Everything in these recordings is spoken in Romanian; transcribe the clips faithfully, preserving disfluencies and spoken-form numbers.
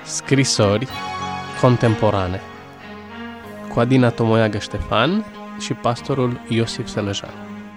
Scrisori contemporane cu Adina Tomoiagă Ștefan și pastorul Iosif Sălăjan.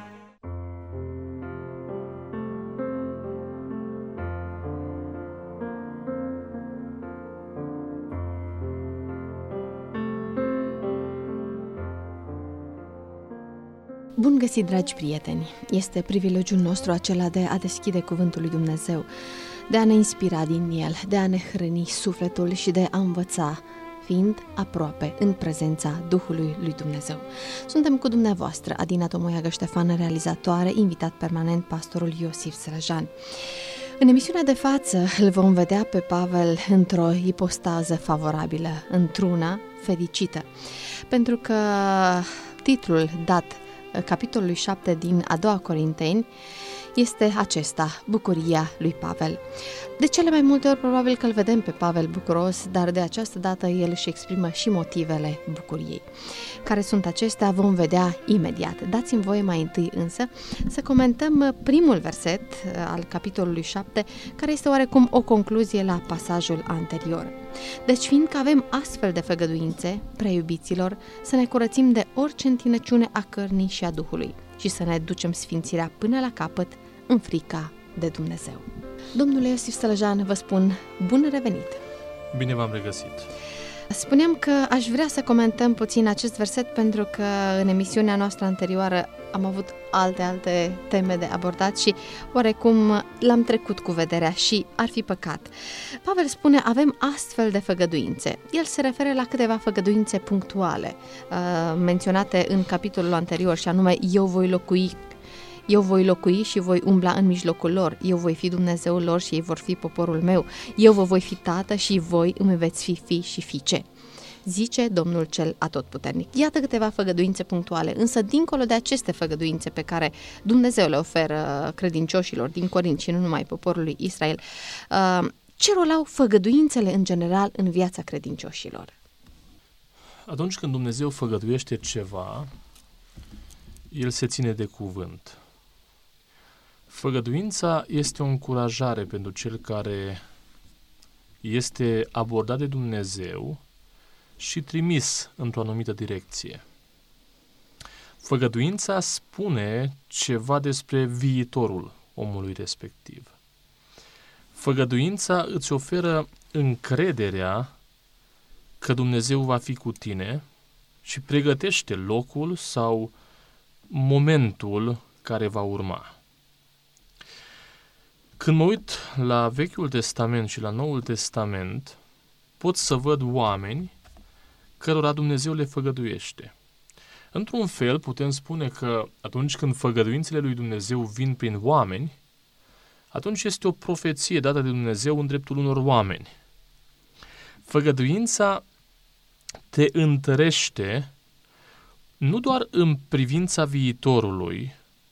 Bun găsit, dragi prieteni! Este privilegiul nostru acela de a deschide Cuvântul lui Dumnezeu, de a ne inspira din el, de a ne hrăni sufletul și de a învăța, fiind aproape în prezența Duhului lui Dumnezeu. Suntem cu dumneavoastră, Adina Tomoiagă Ștefan, realizatoare, invitat permanent pastorul Iosif Sălăjan. În emisiunea de față îl vom vedea pe Pavel într-o ipostază favorabilă, într-una fericită, pentru că titlul dat capitolului șapte din a doua Corinteni este acesta, bucuria lui Pavel. De cele mai multe ori probabil că îl vedem pe Pavel bucuros, dar de această dată el își exprimă și motivele bucuriei. Care sunt acestea vom vedea imediat. Dați-mi voie mai întâi însă să comentăm primul verset al capitolului șapte, care este oarecum o concluzie la pasajul anterior. Deci, fiindcă avem astfel de făgăduințe, preiubiților, să ne curățim de orice întinăciune a cărnii și a Duhului și să ne ducem sfințirea până la capăt în frica de Dumnezeu. Domnule Iosif Sălăjan, vă spun bun revenit! Bine v-am regăsit! Spuneam că aș vrea să comentăm puțin acest verset pentru că în emisiunea noastră anterioară am avut alte, alte teme de abordat și oarecum l-am trecut cu vederea și ar fi păcat. Pavel spune, avem astfel de făgăduințe. El se referă la câteva făgăduințe punctuale uh, menționate în capitolul anterior și anume, eu voi locui Eu voi locui și voi umbla în mijlocul lor. Eu voi fi Dumnezeul lor și ei vor fi poporul meu. Eu vă voi fi tată și voi îmi veți fi fii și fiice, zice Domnul cel atotputernic. Iată câteva făgăduințe punctuale, însă dincolo de aceste făgăduințe pe care Dumnezeu le oferă credincioșilor din Corint și nu numai poporului Israel, ce rol au făgăduințele în general în viața credincioșilor? Atunci când Dumnezeu făgăduiește ceva, El se ține de cuvânt. Făgăduința este o încurajare pentru cel care este abordat de Dumnezeu și trimis într-o anumită direcție. Făgăduința spune ceva despre viitorul omului respectiv. Făgăduința îți oferă încrederea că Dumnezeu va fi cu tine și pregătește locul sau momentul care va urma. Când mă uit la Vechiul Testament și la Noul Testament, pot să văd oameni cărora Dumnezeu le făgăduiește. Într-un fel, putem spune că atunci când făgăduințele lui Dumnezeu vin prin oameni, atunci este o profeție dată de Dumnezeu în dreptul unor oameni. Făgăduința te întărește nu doar în privința viitorului,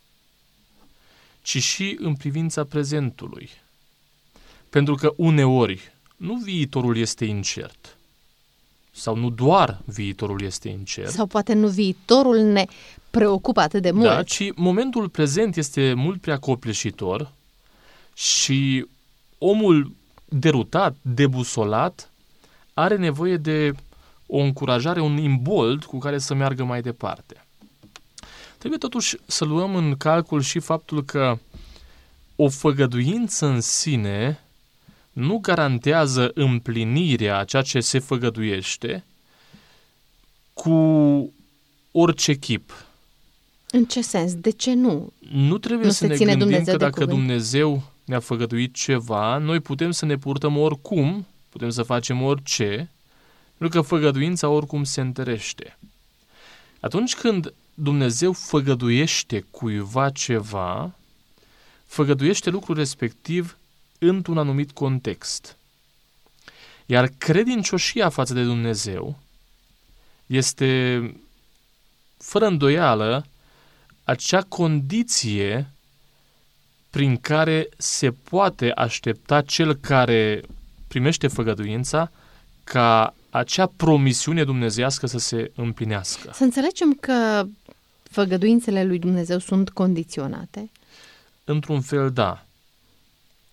ci și în privința prezentului. Pentru că uneori nu viitorul este incert, sau nu doar viitorul este incert. Sau poate nu viitorul ne preocupă atât de mult. Da, ci momentul prezent este mult prea copleșitor și omul derutat, debusolat, are nevoie de o încurajare, un imbold cu care să meargă mai departe. Trebuie totuși să luăm în calcul și faptul că o făgăduință în sine nu garantează împlinirea a ceea ce se făgăduiește cu orice chip. În ce sens? De ce nu? Nu trebuie nu să ne gândim Dumnezeu că dacă cuvânt. Dumnezeu ne-a făgăduit ceva, noi putem să ne purtăm oricum, putem să facem orice, pentru că făgăduința oricum se întărește. Atunci când Dumnezeu făgăduiește cuiva ceva, făgăduiește lucrul respectiv într-un anumit context. Iar credincioșia față de Dumnezeu este, fără îndoială, acea condiție prin care se poate aștepta cel care primește făgăduința ca acea promisiune dumnezeiască să se împlinească. Să înțelegem că făgăduințele lui Dumnezeu sunt condiționate? Într-un fel, da.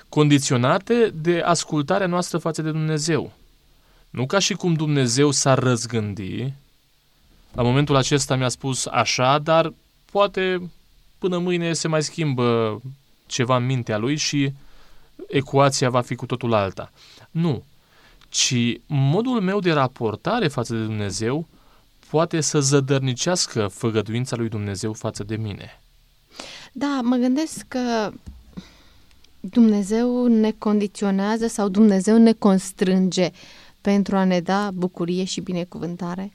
condiționate de ascultarea noastră față de Dumnezeu. Nu ca și cum Dumnezeu s-ar răzgândi. La momentul acesta mi-a spus așa, dar poate până mâine se mai schimbă ceva în mintea lui și ecuația va fi cu totul alta. Nu, ci modul meu de raportare față de Dumnezeu poate să zădărnicească făgăduința lui Dumnezeu față de mine. Da, mă gândesc că Dumnezeu ne condiționează sau Dumnezeu ne constrânge pentru a ne da bucurie și binecuvântare.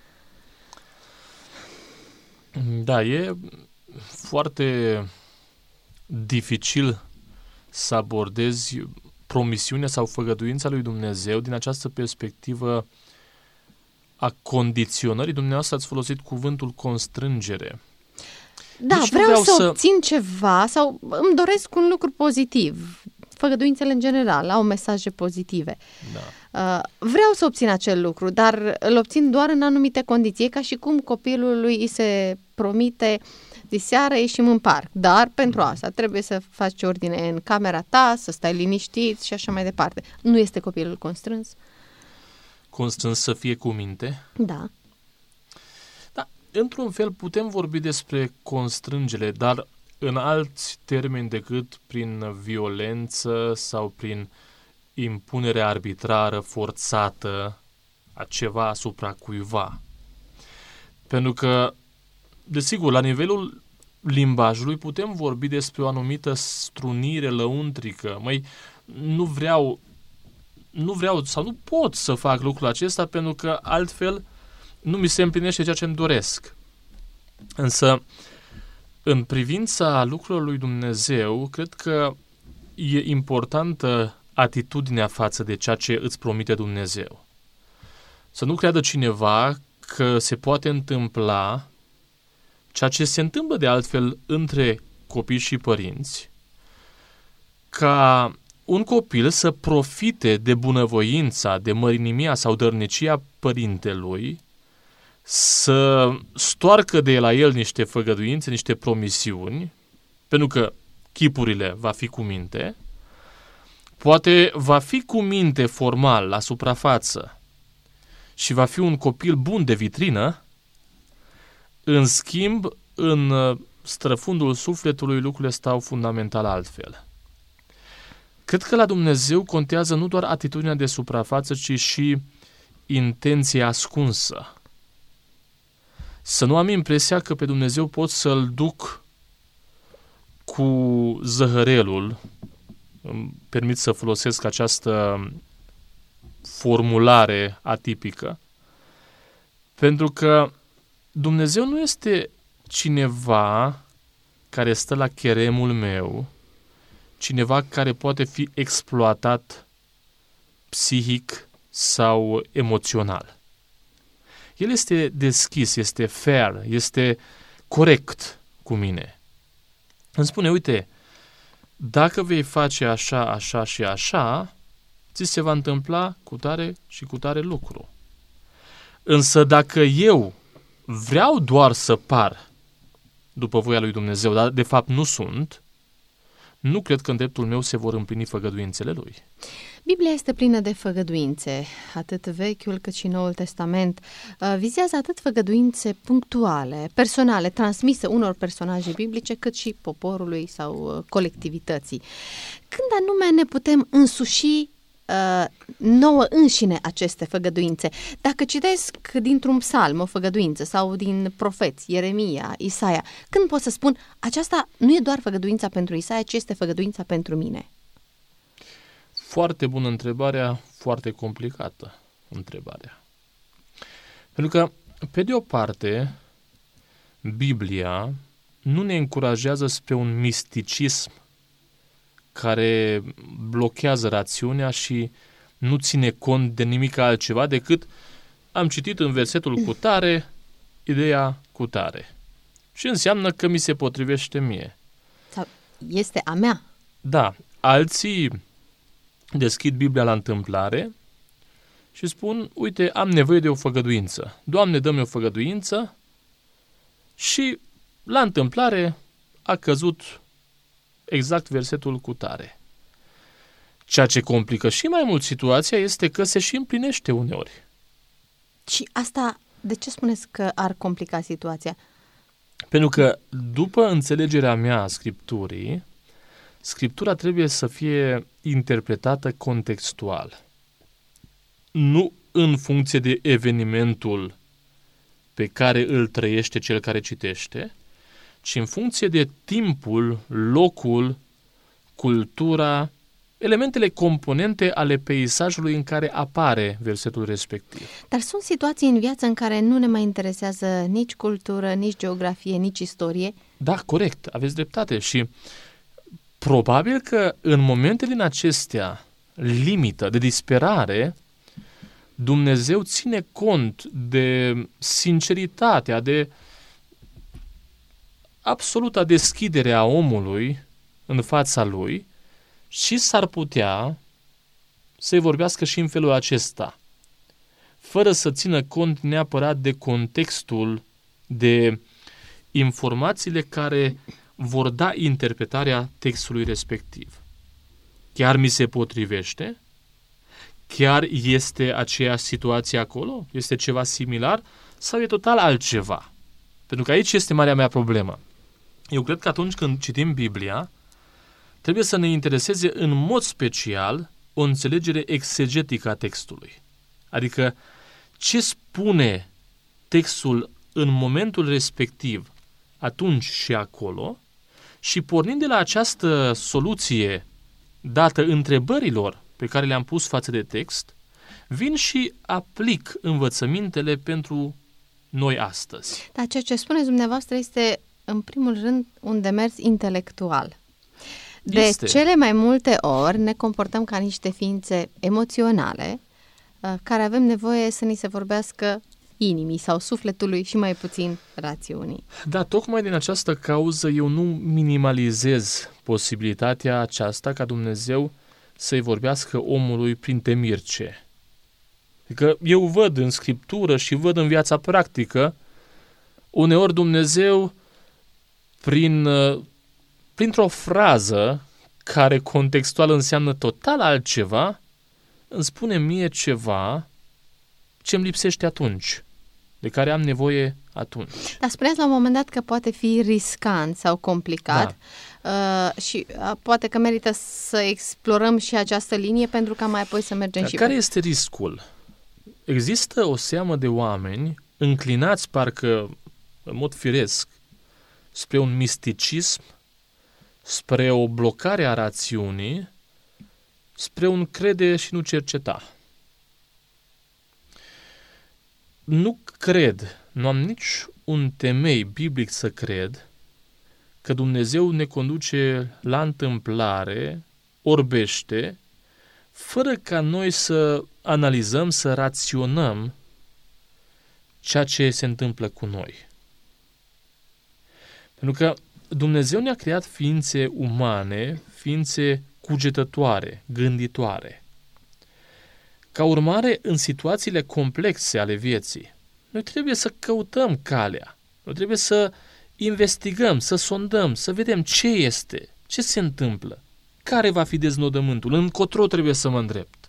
Da, e foarte dificil să abordezi promisiunea sau făgăduința lui Dumnezeu din această perspectivă a condiționării. Dumneavoastră ați folosit cuvântul constrângere. Da, deci vreau, vreau să, să obțin ceva sau îmi doresc un lucru pozitiv. Făgăduințele în general au mesaje pozitive. Da. Uh, vreau să obțin acel lucru, dar îl obțin doar în anumite condiții, ca și cum copilului îi se promite diseară ieșim în parc, dar pentru asta trebuie să faci ordine în camera ta, să stai liniștit și așa mai departe. Nu este copilul constrâns? Constrâns să fie cu minte? Da. Da, într-un fel putem vorbi despre constrângere, dar în alți termeni decât prin violență sau prin impunere arbitrară, forțată a ceva asupra cuiva. Pentru că, desigur, la nivelul limbajului putem vorbi despre o anumită strunire lăuntrică. Măi, nu vreau, nu vreau sau nu pot să fac lucrul acesta pentru că altfel nu mi se împlinește ceea ce îmi doresc. Însă, în privința lucrurilor lui Dumnezeu, cred că e importantă atitudinea față de ceea ce îți promite Dumnezeu. Să nu creadă cineva că se poate întâmpla ceea ce se întâmplă de altfel între copii și părinți, ca un copil să profite de bunăvoința, de mărinimia sau dărnicia părintelui, să stoarcă de la el niște făgăduințe, niște promisiuni, pentru că chipurile va fi cu minte, poate va fi cu minte formal la suprafață și va fi un copil bun de vitrină, în schimb, în străfundul sufletului lucrurile stau fundamental altfel. Cred că la Dumnezeu contează nu doar atitudinea de suprafață, ci și intenția ascunsă. Să nu am impresia că pe Dumnezeu pot să-L duc cu zăhărelul, îmi permit să folosesc această formulare atipică, pentru că Dumnezeu nu este cineva care stă la cheremul meu, cineva care poate fi exploatat psihic sau emoțional. El este deschis, este fair, este corect cu mine. Îmi spune, uite, dacă vei face așa, așa și așa, ți se va întâmpla cu tare și cu tare lucru. Însă dacă eu vreau doar să par după voia lui Dumnezeu, dar de fapt nu sunt, nu cred că în dreptul meu se vor împlini făgăduințele lui. Biblia este plină de făgăduințe, atât Vechiul cât și Noul Testament. Vizează atât făgăduințe punctuale, personale, transmise unor personaje biblice, cât și poporului sau colectivității. Când anume ne putem însuși Uh, nouă înșine aceste făgăduințe? Dacă citesc dintr-un psalm o făgăduință sau din profeți, Ieremia, Isaia, când pot să spun, aceasta nu e doar făgăduința pentru Isaia, ci este făgăduința pentru mine? Foarte bună întrebarea, foarte complicată întrebarea. Pentru că, pe de o parte, Biblia nu ne încurajează spre un misticism care blochează rațiunea și nu ține cont de nimic altceva decât am citit în versetul cutare ideea cutare. Și înseamnă că mi se potrivește mie. Sau este a mea. Da, alții deschid Biblia la întâmplare și spun, uite, am nevoie de o făgăduință. Doamne, dă-mi o făgăduință și la întâmplare a căzut exact versetul cutare. Ceea ce complică și mai mult situația este că se și împlinește uneori. Și asta, de ce spuneți că ar complica situația? Pentru că, după înțelegerea mea a Scripturii, Scriptura trebuie să fie interpretată contextual. Nu în funcție de evenimentul pe care îl trăiește cel care citește, ci în funcție de timpul, locul, cultura, elementele componente ale peisajului în care apare versetul respectiv. Dar sunt situații în viață în care nu ne mai interesează nici cultură, nici geografie, nici istorie? Da, corect, aveți dreptate. Și probabil că în momente din acestea limită, de disperare, Dumnezeu ține cont de sinceritatea, de absoluta deschidere a omului în fața lui și s-ar putea să-i vorbească și în felul acesta, fără să țină cont neapărat de contextul, de informațiile care vor da interpretarea textului respectiv. Chiar mi se potrivește? Chiar este aceeași situație acolo? Este ceva similar? Sau e total altceva? Pentru că aici este marea mea problemă. Eu cred că atunci când citim Biblia, trebuie să ne intereseze în mod special o înțelegere exegetică a textului. Adică ce spune textul în momentul respectiv, atunci și acolo, și pornind de la această soluție dată întrebărilor pe care le-am pus față de text, vin și aplic învățămintele pentru noi astăzi. Dar ceea ce spuneți dumneavoastră este, în primul rând, un demers intelectual. De Este. cele mai multe ori ne comportăm ca niște ființe emoționale care avem nevoie să ni se vorbească inimii sau sufletului și mai puțin rațiunii. Da, tocmai din această cauză eu nu minimalizez posibilitatea aceasta ca Dumnezeu să-i vorbească omului prin temirce. Adică eu văd în Scriptură și văd în viața practică, uneori Dumnezeu, prin, printr-o frază care contextual înseamnă total altceva, îmi spune mie ceva ce îmi lipsește atunci, de care am nevoie atunci. Dar spuneați la un moment dat că poate fi riscant sau complicat, da. uh, și uh, poate că merită să explorăm și această linie pentru ca mai apoi să mergem Dar și care pe... este riscul? Există o seamă de oameni înclinați parcă în mod firesc spre un misticism, spre o blocare a rațiunii, spre un crede și nu cerceta. Nu cred, nu am nici un temei biblic să cred că Dumnezeu ne conduce la întâmplare, orbește, fără ca noi să analizăm, să raționăm ceea ce se întâmplă cu noi. Pentru că Dumnezeu ne-a creat ființe umane, ființe cugetătoare, gânditoare. Ca urmare, în situațiile complexe ale vieții, noi trebuie să căutăm calea, noi trebuie să investigăm, să sondăm, să vedem ce este, ce se întâmplă, care va fi deznodământul, încotro trebuie să mă îndrept.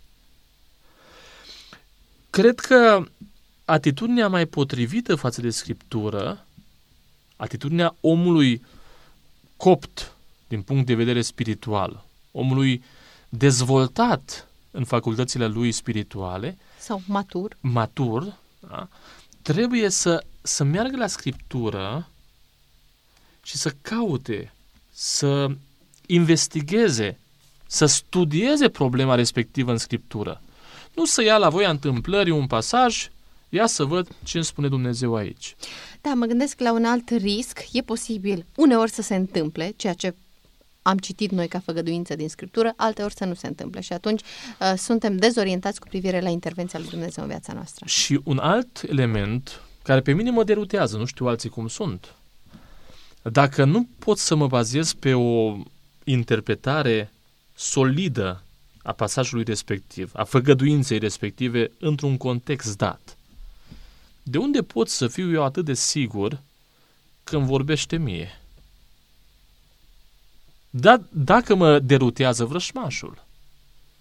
Cred că atitudinea mai potrivită față de Scriptură, atitudinea omului copt din punct de vedere spiritual, omului dezvoltat în facultățile lui spirituale, sau matur, matur, da? Trebuie să, să meargă la Scriptură și să caute, să investigheze, să studieze problema respectivă în Scriptură. Nu să ia la voia întâmplării un pasaj, ia să văd ce îmi spune Dumnezeu aici. Da, mă gândesc la un alt risc. E posibil uneori să se întâmple ceea ce am citit noi ca făgăduință din Scriptură, alteori să nu se întâmple și atunci uh, suntem dezorientați cu privire la intervenția lui Dumnezeu în viața noastră. Și un alt element care pe mine mă derutează, nu știu alții cum sunt. Dacă nu pot să mă bazez pe o interpretare solidă a pasajului respectiv, a făgăduinței respective într-un context dat, de unde pot să fiu eu atât de sigur că îmi vorbește mie? Da, dacă mă derutează vrășmașul,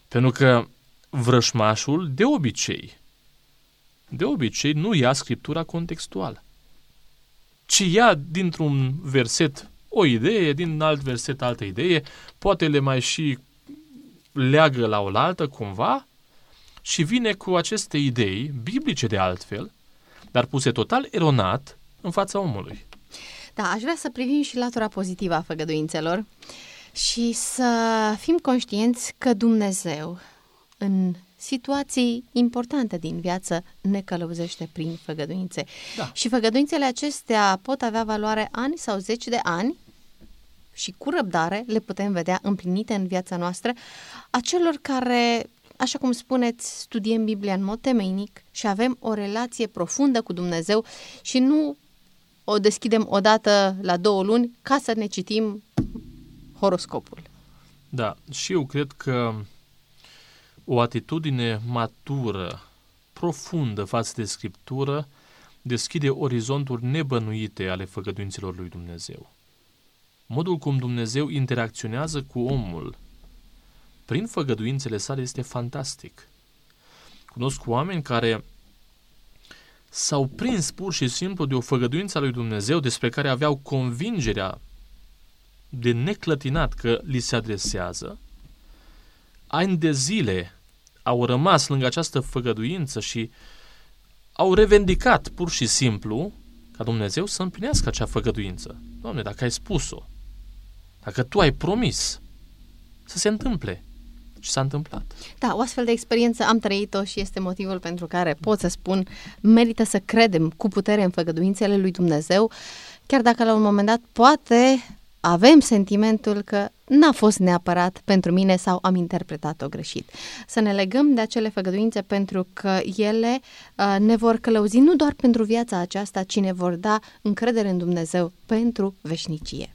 Pentru că vrășmașul, de obicei, de obicei nu ia Scriptura contextuală, ci ia dintr-un verset o idee, din alt verset altă idee, poate le mai și leagă la oaltă cumva și vine cu aceste idei, biblice de altfel, dar puse total eronat în fața omului. Da, aș vrea să privim și latura pozitivă a făgăduințelor și să fim conștienți că Dumnezeu, în situații importante din viață, ne călăuzește prin făgăduințe. Da. Și făgăduințele acestea pot avea valoare ani sau zeci de ani și cu răbdare le putem vedea împlinite în viața noastră a celor care, așa cum spuneți, studiem Biblia în mod temeinic și avem o relație profundă cu Dumnezeu și nu o deschidem odată la două luni ca să ne citim horoscopul. Da, și eu cred că o atitudine matură, profundă față de Scriptură deschide orizonturi nebănuite ale făgăduințelor lui Dumnezeu. Modul cum Dumnezeu interacționează cu omul prin făgăduințele sale este fantastic. Cunosc oameni care s-au prins pur și simplu de o făgăduință a lui Dumnezeu despre care aveau convingerea de neclătinat că li se adresează. Ani de zile au rămas lângă această făgăduință și au revendicat pur și simplu ca Dumnezeu să împlinească acea făgăduință. Doamne, dacă ai spus-o, dacă Tu ai promis, să se întâmple. Și s-a întâmplat. Da, o astfel de experiență am trăit-o și este motivul pentru care pot să spun, merită să credem cu putere în făgăduințele lui Dumnezeu, chiar dacă la un moment dat poate avem sentimentul că n-a fost neapărat pentru mine sau am interpretat-o greșit. Să ne legăm de acele făgăduințe pentru că ele uh, ne vor călăuzi nu doar pentru viața aceasta, ci ne vor da încredere în Dumnezeu pentru veșnicie.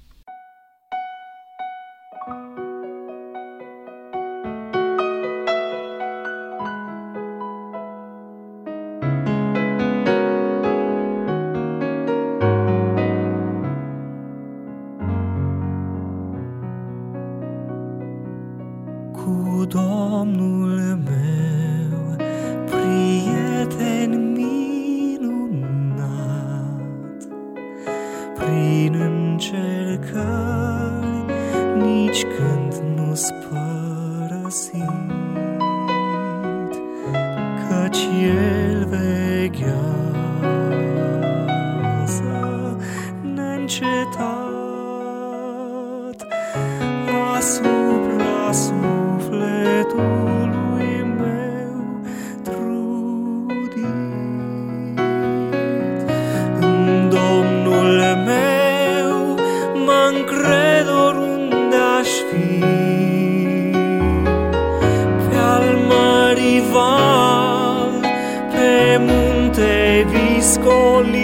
Domnul meu, prieten minunat, prin încercări nici când nu-s părăsit, căci El veghează neîncetat asupra sufletului meu trudit. În Domnul meu mă încred oriunde aș fi, pe-al mării val, pe munte viscolit,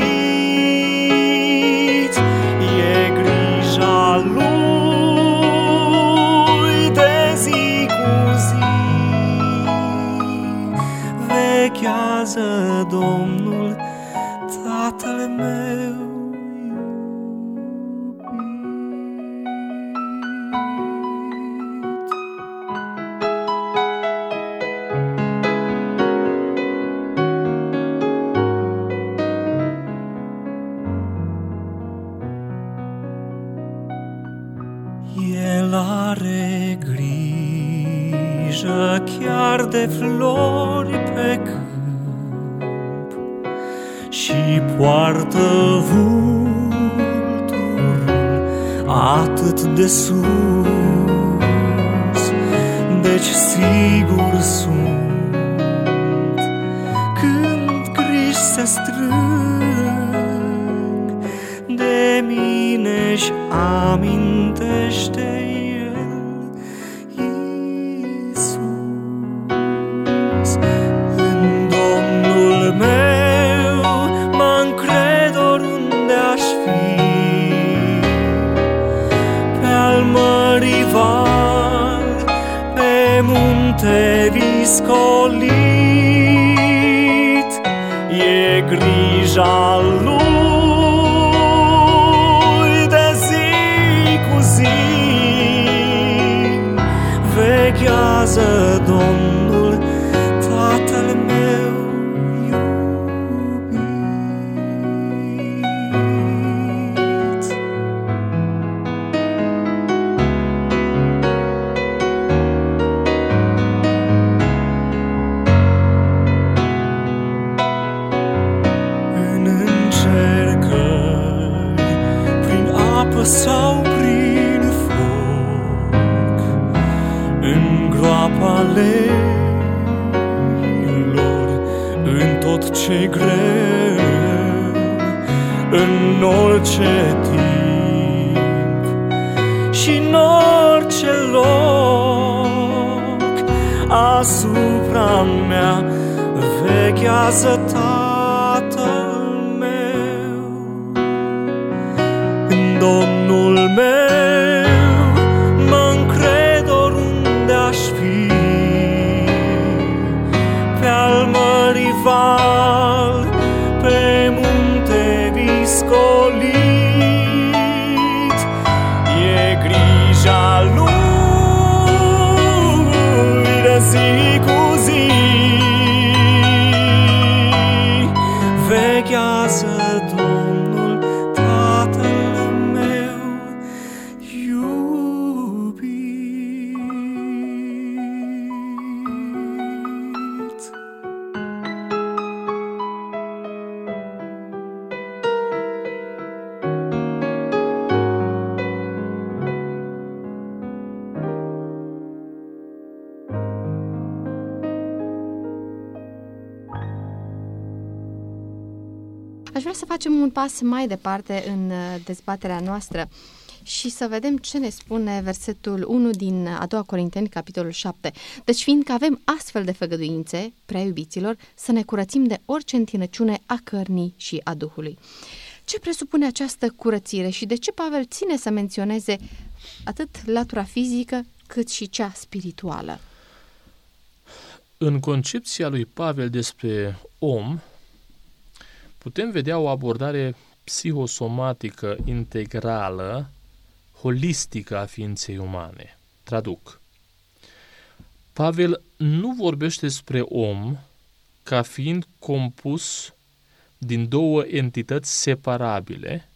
e grija Lui Domnul, Tatăl meu iubit. El are grijă chiar de flori pe câmp și poartă vulturul atât de sus, deci sigur sunt când griji se strâng de mine și amintește El, Iisus. În Domnul meu mă încred oriunde aș fi, pe-al mării val, pe munte viscolit, e grija Lui de zi cu zi, veghează Domnul apaleilor în tot ce greu, în orice timp și în orice loc, asupra mea veghează Tatăl meu. În Domnul meu mă-ncred oriunde aș fi, pe-al mării val, pe munte viscolit, e grija lui de zi cu zi, veghează Domnul Tatăl meu iubit. Aș vrea să facem un pas mai departe în dezbaterea noastră și să vedem ce ne spune versetul unu din a doua Corinteni, capitolul șapte. Deci, fiindcă avem astfel de făgăduințe, prea iubiților, să ne curățim de orice întinăciune a cărnii și a Duhului. Ce presupune această curățire și de ce Pavel ține să menționeze atât latura fizică cât și cea spirituală? În concepția lui Pavel despre om, putem vedea o abordare psihosomatică integrală, holistică a ființei umane. Traduc. Pavel nu vorbește despre om ca fiind compus din două entități separabile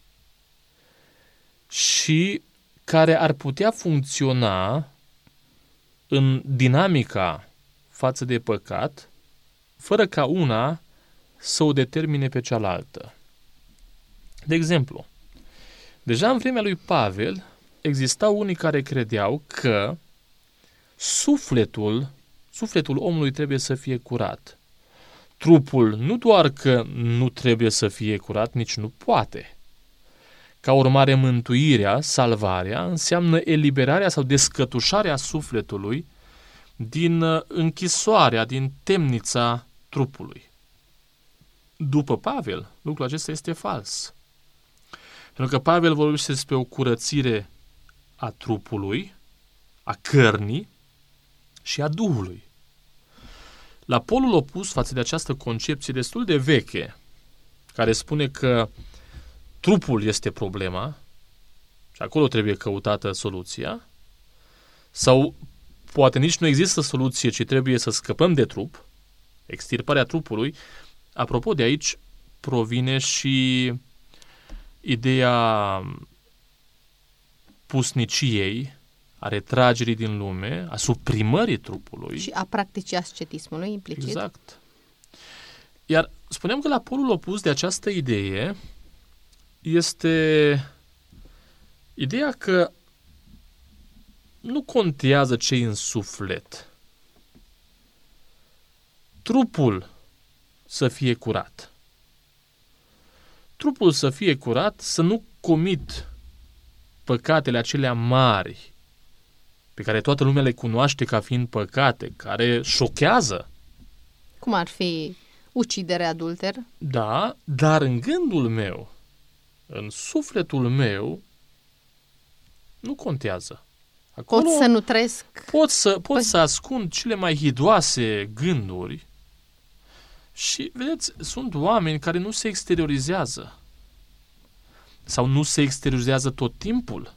și care ar putea funcționa în dinamica față de păcat, fără ca una să o determine pe cealaltă. De exemplu, deja în vremea lui Pavel existau unii care credeau că sufletul, sufletul omului trebuie să fie curat. Trupul nu doar că nu trebuie să fie curat, nici nu poate. Ca urmare, mântuirea, salvarea, înseamnă eliberarea sau descătușarea sufletului din închisoarea, din temnița trupului. După Pavel, lucrul acesta este fals. Pentru că Pavel vorbește despre o curățire a trupului, a cărnii și a Duhului. La polul opus față de această concepție destul de veche, care spune că trupul este problema și acolo trebuie căutată soluția, sau poate nici nu există soluție, ci trebuie să scăpăm de trup, extirparea trupului. Apropo, de aici provine și ideea pusniciei, a retragerii din lume, a suprimării trupului. Și a practicii ascetismului implicit. Exact. Iar spuneam că la polul opus de această idee este ideea că nu contează ce-i în suflet. Trupul să fie curat. Trupul să fie curat, să nu comit păcatele acelea mari pe care toată lumea le cunoaște ca fiind păcate, care șochează. Cum ar fi ucidere, adulter? Da, dar în gândul meu, în sufletul meu, nu contează. Acolo pot să nutresc. Pot să, pot păi... să ascund cele mai hidoase gânduri și, vedeți, sunt oameni care nu se exteriorizează sau nu se exteriorizează tot timpul.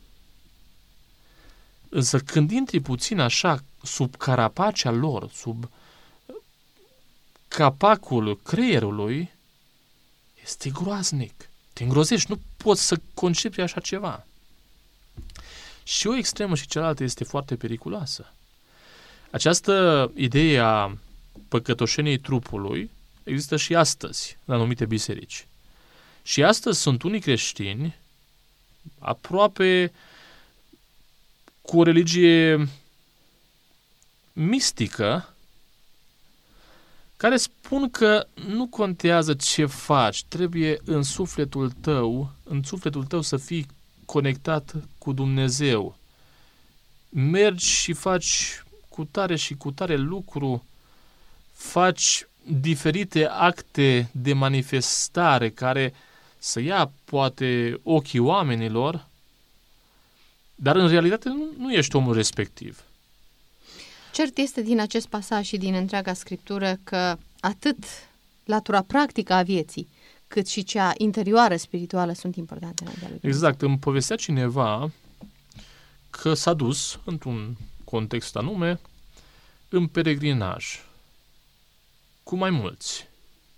Însă când intri puțin așa sub carapacea lor, sub capacul creierului, este groaznic. Te îngrozești, nu poți să concepi așa ceva. Și o extremă și cealaltă este foarte periculoasă. Această idee a păcătoșeniei trupului există și astăzi în anumite biserici. Și astăzi sunt unii creștini aproape cu o religie mistică care spun că nu contează ce faci, trebuie în sufletul tău, în sufletul tău să fii conectat cu Dumnezeu. Mergi și faci cu tare și cu tare lucru, faci diferite acte de manifestare care să ia poate ochii oamenilor, dar în realitate nu, nu ești omul respectiv. Cert este din acest pasaj și din întreaga Scriptură că atât latura practică a vieții, cât și cea interioară, spirituală, sunt importante înaintea lui Dumnezeu. Exact. Îmi povestea cineva că s-a dus, într-un context anume, în peregrinaj cu mai mulți.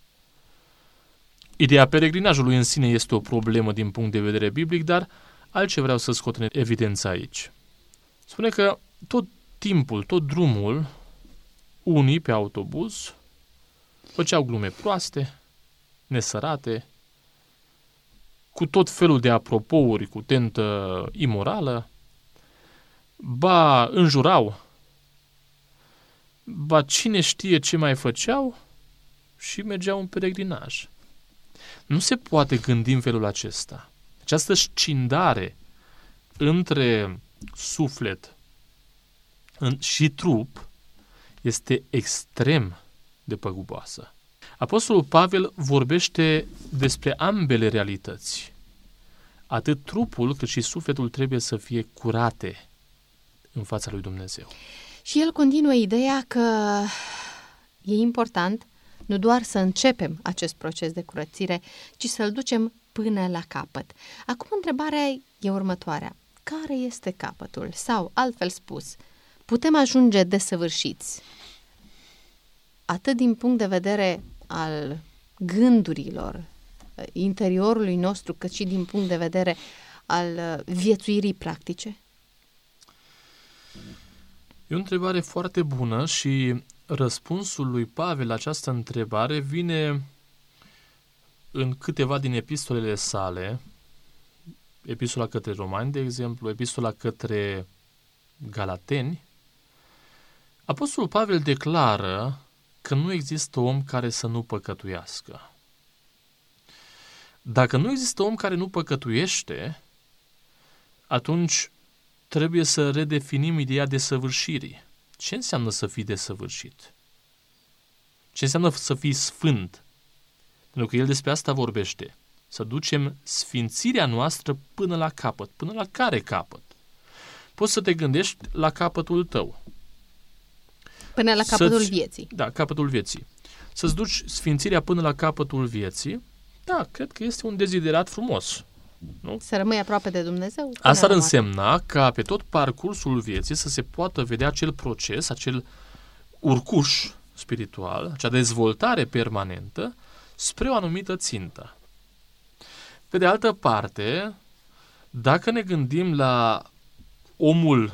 Ideea peregrinajului în sine este o problemă din punct de vedere biblic, dar altceva vreau să scot în evidență aici. Spune că tot timpul, tot drumul, unii pe autobuz făceau glume proaste, nesărate, cu tot felul de apropouri, cu tentă imorală, ba înjurau, ba cine știe ce mai făceau și mergeau în peregrinaj. Nu se poate gândi în felul acesta. Această scindare între suflet și trup este extrem de păguboasă. Apostolul Pavel vorbește despre ambele realități. Atât trupul cât și sufletul trebuie să fie curate în fața lui Dumnezeu. Și el continuă ideea că e important nu doar să începem acest proces de curățire, ci să-l ducem până la capăt. Acum întrebarea e următoarea. Care este capătul? Sau, altfel spus, putem ajunge desăvârșiți atât din punct de vedere al gândurilor, interiorului nostru, cât și din punct de vedere al viețuirii practice? E o întrebare foarte bună și răspunsul lui Pavel la această întrebare vine în câteva din epistolele sale, epistola către Romani, de exemplu, epistola către Galateni. Apostolul Pavel declară că nu există om care să nu păcătuiască. Dacă nu există om care nu păcătuiește, atunci trebuie să redefinim ideea desăvârșirii. Ce înseamnă să fii desăvârșit? Ce înseamnă să fii sfânt? Pentru că el despre asta vorbește. Să ducem sfințirea noastră până la capăt. Până la care capăt? Poți să te gândești la capătul tău. Până la capătul Să-ți, vieții. Da, capătul vieții. Să-ți duci sfințirea până la capătul vieții, da, cred că este un deziderat frumos. Nu? Să rămâi aproape de Dumnezeu. Asta ar însemna ca pe tot parcursul vieții să se poată vedea acel proces, acel urcuș spiritual, acea dezvoltare permanentă spre o anumită țintă. Pe de altă parte, dacă ne gândim la omul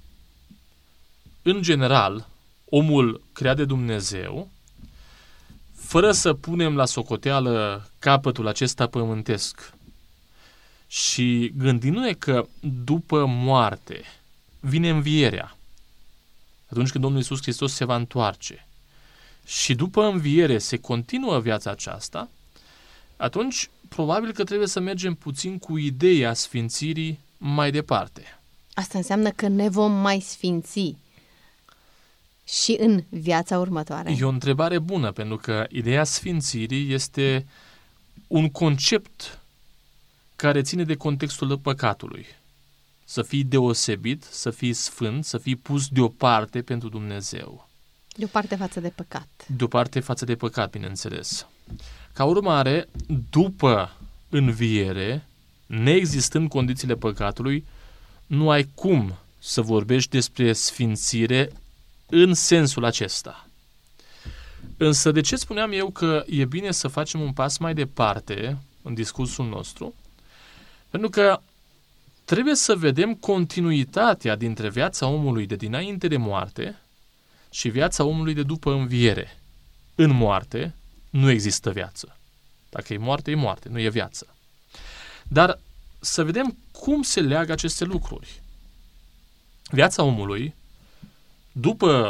în general, omul creat de Dumnezeu, fără să punem la socoteală capătul acesta pământesc și gândindu-ne că după moarte vine învierea, atunci când Domnul Iisus Hristos se va întoarce și după înviere se continuă viața aceasta, atunci probabil că trebuie să mergem puțin cu ideea sfințirii mai departe. Asta înseamnă că ne vom mai sfinți și în viața următoare. E o întrebare bună, pentru că ideea sfințirii este un concept care ține de contextul păcatului. Să fii deosebit, să fii sfânt, să fii pus deoparte pentru Dumnezeu. Deoparte față de păcat. Deoparte față de păcat, bineînțeles. Ca urmare, după înviere, neexistând condițiile păcatului, nu ai cum să vorbești despre sfințire în sensul acesta. Însă de ce spuneam eu că e bine să facem un pas mai departe în discursul nostru? Pentru că trebuie să vedem continuitatea dintre viața omului de dinainte de moarte și viața omului de după înviere. În moarte nu există viață. Dacă e moarte, e moarte, nu e viață. Dar să vedem cum se leagă aceste lucruri. Viața omului, după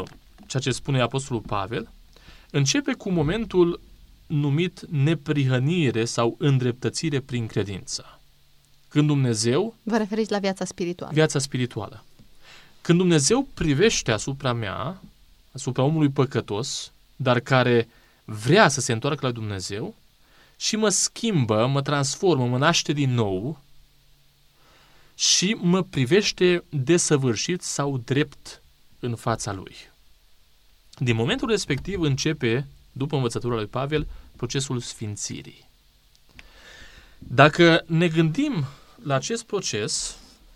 ceea ce spune Apostolul Pavel, începe cu momentul numit neprihănire sau îndreptățire prin credință. Când Dumnezeu... Vă referiți la viața spirituală. Viața spirituală. Când Dumnezeu privește asupra mea, asupra omului păcătos, dar care vrea să se întoarcă la Dumnezeu și mă schimbă, mă transformă, mă naște din nou și mă privește desăvârșit sau drept în fața Lui. Din momentul respectiv începe, după învățătura lui Pavel, procesul sfințirii. Dacă ne gândim la acest proces,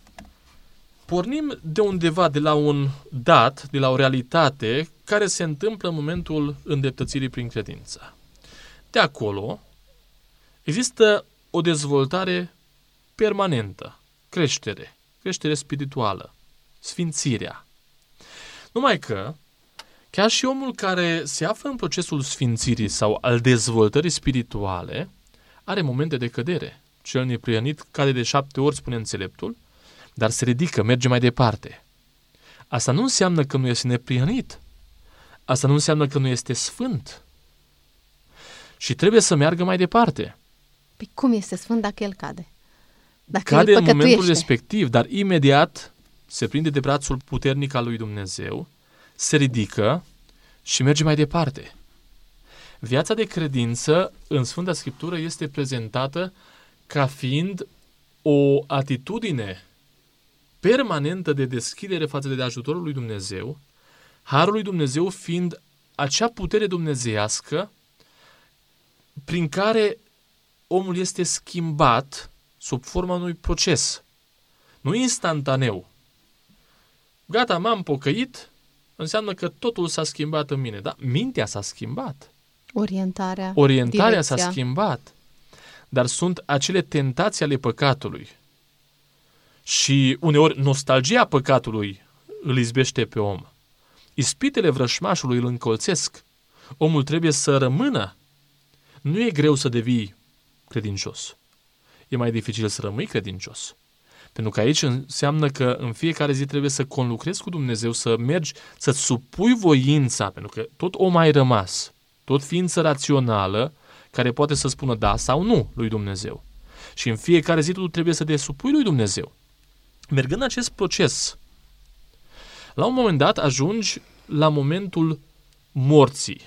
pornim de undeva, de la un dat, de la o realitate care se întâmplă în momentul îndreptățirii prin credință. De acolo există o dezvoltare permanentă, creștere, creștere spirituală, sfințirea. Numai că, chiar și omul care se află în procesul sfințirii sau al dezvoltării spirituale, are momente de cădere. Cel neprihănit cade de șapte ori, spune înțeleptul, dar se ridică, merge mai departe. Asta nu înseamnă că nu este neprihănit. Asta nu înseamnă că nu este sfânt. Și trebuie să meargă mai departe. Păi cum este sfânt dacă el cade? Dacă Cade el în momentul păcătuiește? respectiv, dar imediat se prinde de brațul puternic al lui Dumnezeu, se ridică și merge mai departe. Viața de credință în Sfânta Scriptură este prezentată ca fiind o atitudine permanentă de deschidere față de ajutorul lui Dumnezeu, harul lui Dumnezeu fiind acea putere dumnezeiască prin care omul este schimbat sub forma unui proces, nu instantaneu. Gata, m-am pocăit, înseamnă că totul s-a schimbat în mine. Da? Mintea s-a schimbat. Orientarea, Orientarea direcția. s-a schimbat. Dar sunt acele tentații ale păcatului. Și uneori nostalgia păcatului îl izbește pe om. Ispitele vrășmașului îl încolțesc. Omul trebuie să rămână. Nu e greu să devii credincios. E mai dificil să rămâi credincios. Pentru că aici înseamnă că în fiecare zi trebuie să conlucrezi cu Dumnezeu, să mergi, să-ți supui voința, pentru că tot om ai rămas, tot ființă rațională, care poate să spună da sau nu lui Dumnezeu. Și în fiecare zi tu trebuie să te supui lui Dumnezeu. Mergând în acest proces, la un moment dat ajungi la momentul morții.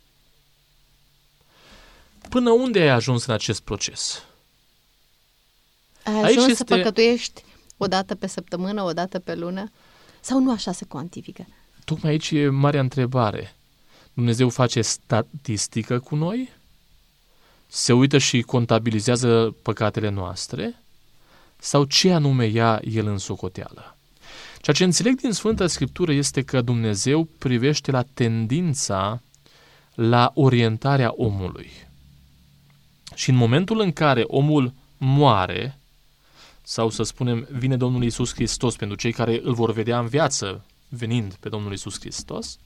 Până unde ai ajuns în acest proces? Ai Aici ajuns este- să păcătuiești o dată pe săptămână, o dată pe lună? Sau nu așa se cuantifică? Tocmai aici e marea întrebare. Dumnezeu face statistică cu noi? Se uită și contabilizează păcatele noastre? Sau ce anume ia El în socoteală? Ceea ce înțeleg din Sfânta Scriptură este că Dumnezeu privește la tendința, la orientarea omului. Și în momentul în care omul moare, sau să spunem, vine Domnul Iisus Hristos, pentru cei care îl vor vedea în viață, venind pe Domnul Iisus Hristos,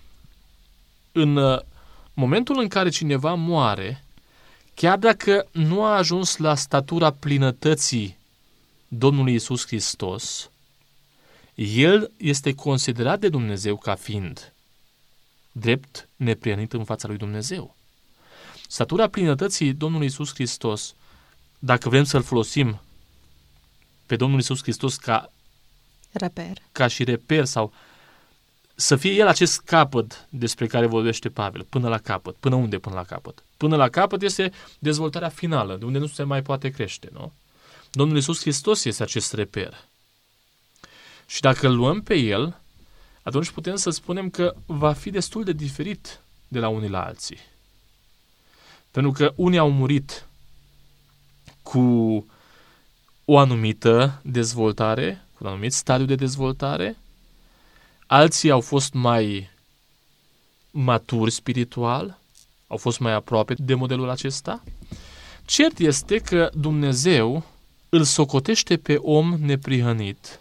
în momentul în care cineva moare, chiar dacă nu a ajuns la statura plinătății Domnului Iisus Hristos, el este considerat de Dumnezeu ca fiind drept neprihănit în fața lui Dumnezeu. Statura plinătății Domnului Iisus Hristos, dacă vrem să-L folosim pe Domnul Iisus Hristos ca, Reper. ca și reper sau să fie El acest capăt despre care vorbește Pavel, până la capăt. Până unde până la capăt? Până la capăt este dezvoltarea finală, de unde nu se mai poate crește, nu? Domnul Iisus Hristos este acest reper. Și dacă îl luăm pe El, atunci putem să spunem că va fi destul de diferit de la unii la alții. Pentru că unii au murit cu o anumită dezvoltare, cu un anumit stadiu de dezvoltare, alții au fost mai maturi spiritual, au fost mai aproape de modelul acesta. Cert este că Dumnezeu îl socotește pe om neprihănit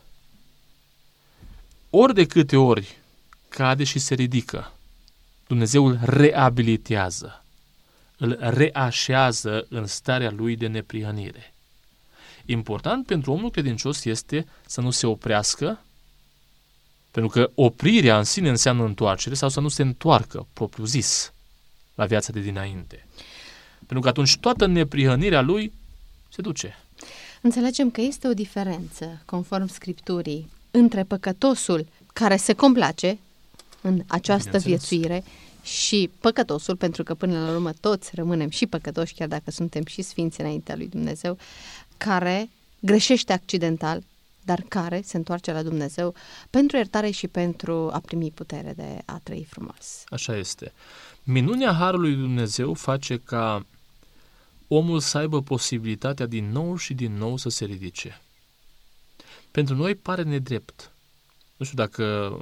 ori de câte ori cade și se ridică. Dumnezeu îl reabilitează, îl reașează în starea lui de neprihănire. Important pentru omul credincios este să nu se oprească Pentru că oprirea în sine înseamnă întoarcere sau să nu se întoarcă, propriu-zis, la viața de dinainte. Pentru că atunci toată neprihănirea lui se duce. Înțelegem că este o diferență, conform Scripturii, între păcătosul care se complace în această viețuire și păcătosul, pentru că până la urmă toți rămânem și păcătoși, chiar dacă suntem și sfinți înaintea lui Dumnezeu, care greșește accidental, dar care se întoarce la Dumnezeu pentru iertare și pentru a primi putere de a trăi frumos. Așa este. Minunea Harului lui Dumnezeu face ca omul să aibă posibilitatea din nou și din nou să se ridice. Pentru noi pare nedrept. Nu știu dacă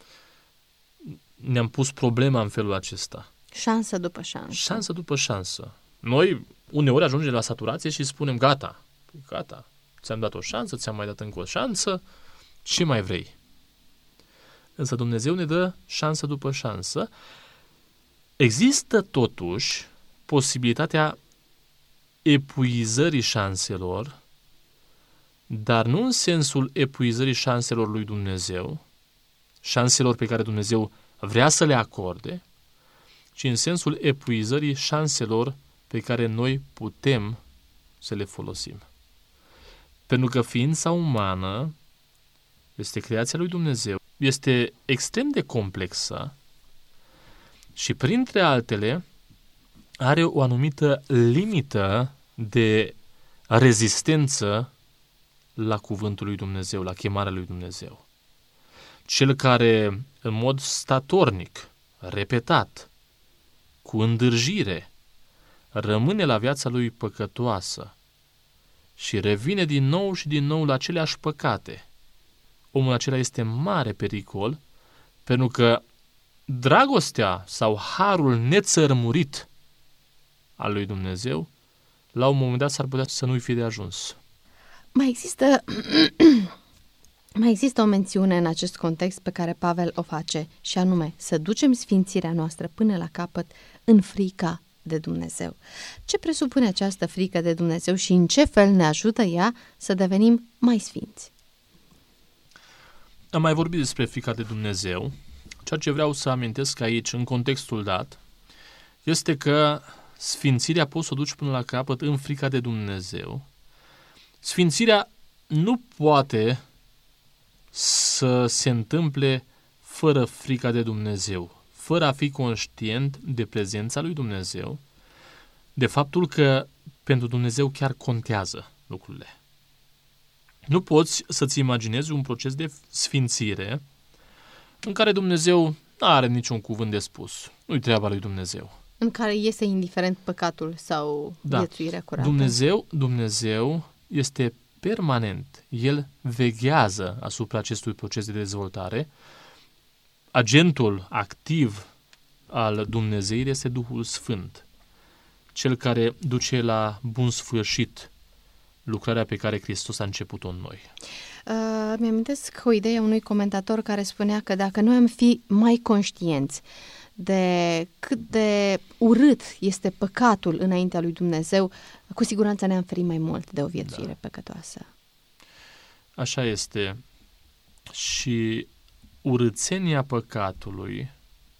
ne-am pus problema în felul acesta. Șansă după șansă. Șansă după șansă. Noi uneori ajungem la saturație și spunem gata, gata, ți-am dat o șansă, ți-am mai dat încă o șansă, ce mai vrei? Însă Dumnezeu ne dă șansă după șansă. Există totuși posibilitatea epuizării șanselor, dar nu în sensul epuizării șanselor lui Dumnezeu, șanselor pe care Dumnezeu vrea să le acorde, ci în sensul epuizării șanselor pe care noi putem să le folosim. Pentru că ființa umană este creația lui Dumnezeu, este extrem de complexă și, printre altele, are o anumită limită de rezistență la cuvântul lui Dumnezeu, la chemarea lui Dumnezeu. Cel care, în mod statornic, repetat, cu îndârjire, rămâne la viața lui păcătoasă și revine din nou și din nou la aceleași păcate, omul acela este în mare pericol, pentru că dragostea sau harul nețărmurit al lui Dumnezeu, la un moment dat s-ar putea să nu-i fie de ajuns. Mai există, mai există o mențiune în acest context pe care Pavel o face, și anume să ducem sfințirea noastră până la capăt în frica de Dumnezeu. Ce presupune această frică de Dumnezeu și în ce fel ne ajută ea să devenim mai sfinți? Am mai vorbit despre frica de Dumnezeu. Ceea ce vreau să amintesc aici, în contextul dat, este că sfințirea poți să o duci până la capăt în frica de Dumnezeu. Sfințirea nu poate să se întâmple fără frica de Dumnezeu, fără a fi conștient de prezența lui Dumnezeu, de faptul că pentru Dumnezeu chiar contează lucrurile. Nu poți să-ți imaginezi un proces de sfințire în care Dumnezeu nu are niciun cuvânt de spus. Nu-i treaba lui Dumnezeu. În care este indiferent păcatul sau da. viețuirea curată. Dumnezeu, Dumnezeu este permanent. El veghează asupra acestui proces de dezvoltare. Agentul activ al Dumnezeirii este Duhul Sfânt, cel care duce la bun sfârșit lucrarea pe care Hristos a început-o în noi. Uh, mi-amintesc o idee a unui comentator care spunea că dacă noi am fi mai conștienți de cât de urât este păcatul înaintea lui Dumnezeu, cu siguranță ne-am ferit mai mult de o viețuire da. păcătoasă. Așa este. Și urâțenia păcatului,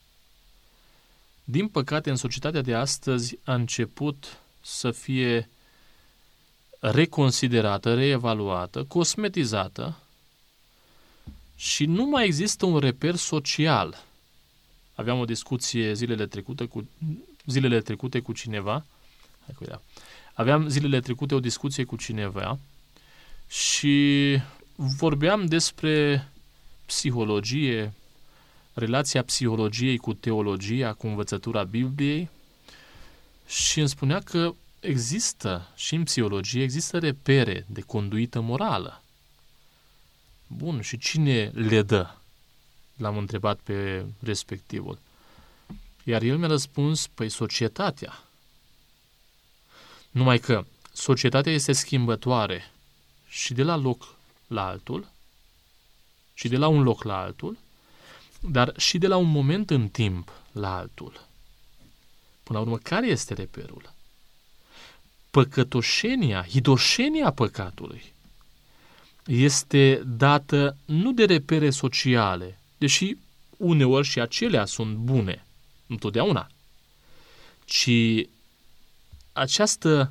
din păcate, în societatea de astăzi a început să fie reconsiderată, reevaluată, cosmetizată și nu mai există un reper social. Aveam o discuție zilele trecute cu, zilele trecute cu cineva, hai cu ea. aveam zilele trecute o discuție cu cineva și vorbeam despre psihologie, relația psihologiei cu teologia, cu învățătura Bibliei, și îmi spunea că există și în psihologie, există repere de conduită morală. Bun, și cine le dă? L-am întrebat pe respectivul. Iar el mi-a răspuns, păi societatea. Numai că societatea este schimbătoare și de la loc la altul, și de la un loc la altul, dar și de la un moment în timp la altul. Până la urmă, care este reperul? Păcătoșenia, hidoșenia păcatului este dată nu de repere sociale, deși uneori și acelea sunt bune, întotdeauna, ci această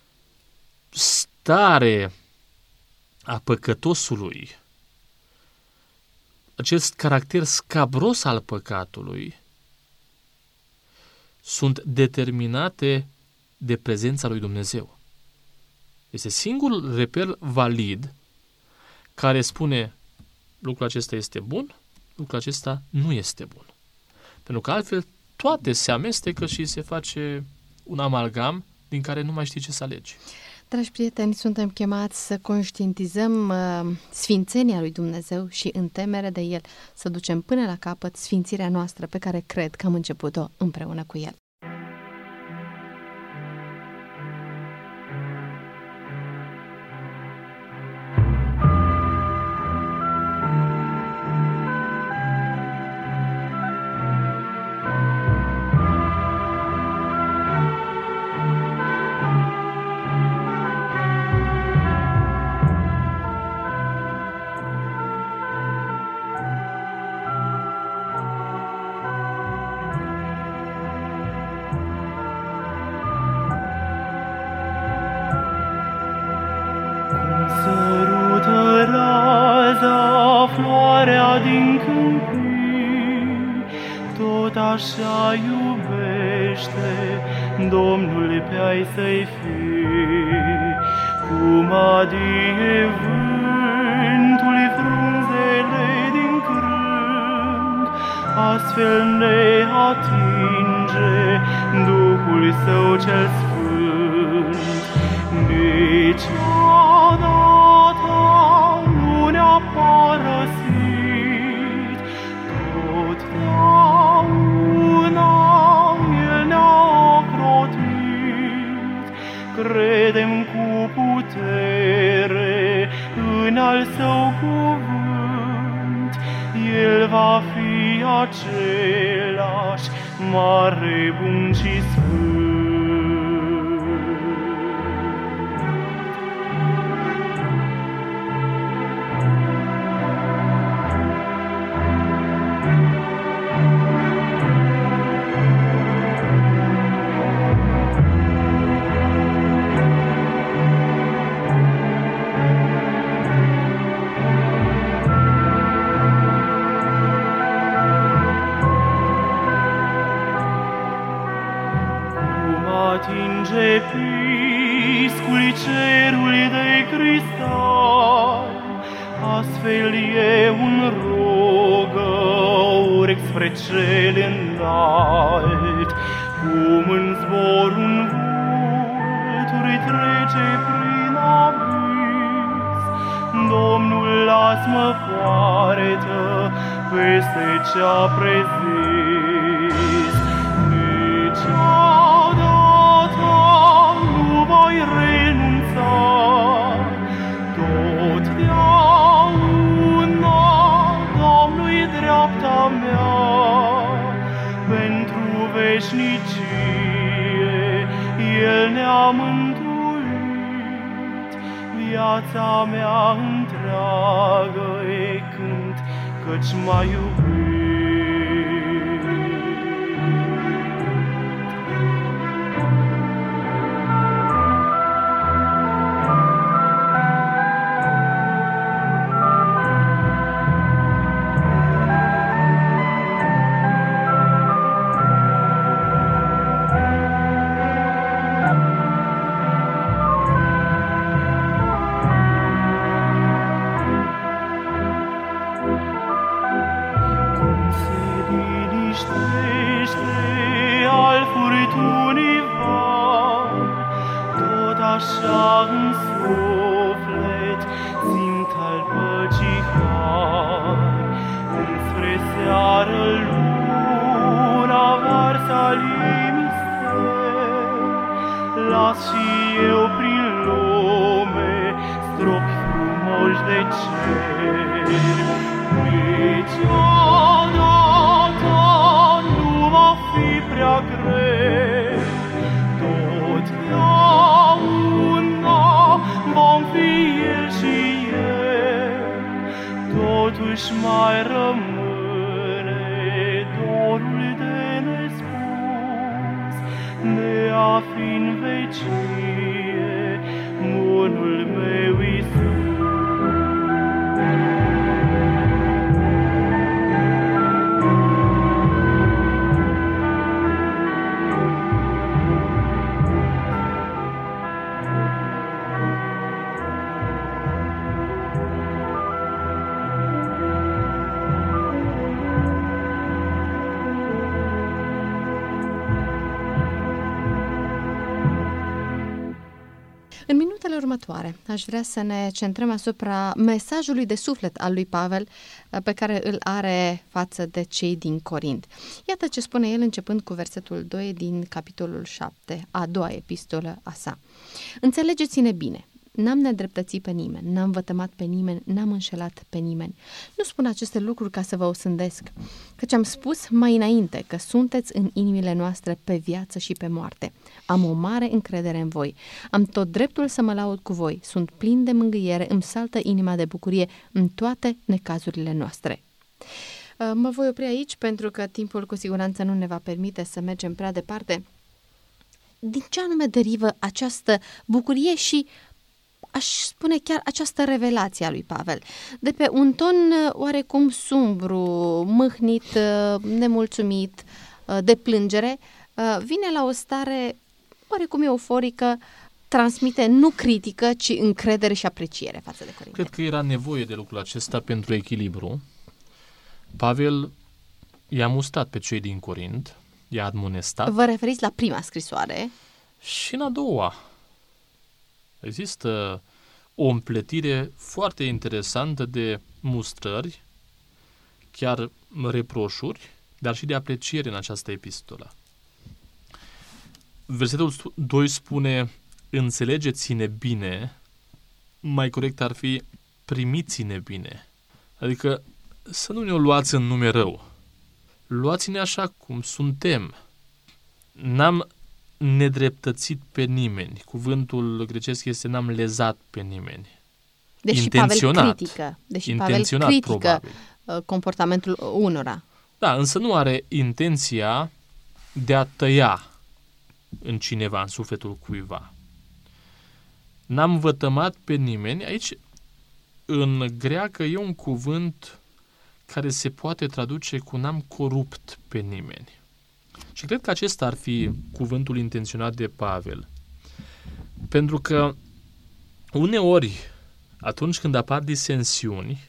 stare a păcătosului, acest caracter scabros al păcatului, sunt determinate de prezența lui Dumnezeu. Este singurul reper valid care spune lucrul acesta este bun, lucrul acesta nu este bun. Pentru că altfel toate se amestecă și se face un amalgam din care nu mai știi ce să alegi. Dragi prieteni, suntem chemați să conștientizăm uh, sfințenia lui Dumnezeu și în temere de El să ducem până la capăt sfințirea noastră pe care cred că am început-o împreună cu El. Sărută raza floarea din câmpii, tot așa iubește Domnul pe ai săi fii. Cum adie vântul frunzele din crând, astfel ne atinge Duhul Său cel Sfânt. Niciodată nu ne-a părăsit, totdeauna El ne-a ocrotit. Credem cu putere în al Său cuvânt, El va fi același mare, bun și sfânt. Atinge piscul cerului de cristal, astfel e un rugăuri spre cel înalt. Cum în zbor un vulturi trece prin abis, Domnul las-mă poartă peste ce-a prezis. Niciodată nu voi renunța, totdeauna Domnul-i dreapta mea. Pentru veșnicie El ne-a mântuit, viața mea întreagă-i cânt, căci m-a iubit. Așa în suflet simt al păcii har, înspre seară luna varsă alii mister. Las și eu prin lume stropi frumoși de cer. Niciodată nu va fi prea greu, totdeauna vom fi El și rămâne dorul de nespus, de a fi în vecie bunul meu Iisus. În minutele următoare, aș vrea să ne centrăm asupra mesajului de suflet al lui Pavel pe care îl are față de cei din Corint. Iată ce spune el începând cu versetul doi din capitolul șapte, a doua epistolă a sa. Înțelegeți-ne bine. N-am nedreptățit pe nimeni, n-am vătămat pe nimeni, n-am înșelat pe nimeni. Nu spun aceste lucruri ca să vă osândesc, căci am spus mai înainte că sunteți în inimile noastre pe viață și pe moarte. Am o mare încredere în voi. Am tot dreptul să mă laud cu voi. Sunt plin de mângâiere, îmi saltă inima de bucurie în toate necazurile noastre. Mă voi opri aici pentru că timpul cu siguranță nu ne va permite să mergem prea departe. Din ce anume derivă această bucurie și aș spune chiar această revelație a lui Pavel? De pe un ton oarecum sumbru, mâhnit, nemulțumit, de plângere, vine la o stare oarecum euforică, transmite nu critică, ci încredere și apreciere față de Corinteni. Cred că era nevoie de lucrul acesta pentru echilibru. Pavel i-a mustat pe cei din Corint, i-a admonestat. Vă referiți la prima scrisoare? Și în a doua. Există o împletire foarte interesantă de mustrări, chiar reproșuri, dar și de apreciere în această epistolă. Versetul doi spune: înțelegeți-ne bine, mai corect ar fi primiți-ne bine. Adică să nu ne o luați în nume rău. Luați-ne așa cum suntem. N-am nedreptățit pe nimeni. Cuvântul grecesc este n-am lezat pe nimeni. Deși intenționat. Pavel critică, deși intenționat, Pavel critică probabil. comportamentul unora. Da, însă nu are intenția de a tăia în cineva, în sufletul cuiva. N-am vătămat pe nimeni. Aici, în greacă, e un cuvânt care se poate traduce cu n-am corupt pe nimeni. Și cred că acesta ar fi cuvântul intenționat de Pavel. Pentru că uneori, atunci când apar disensiuni,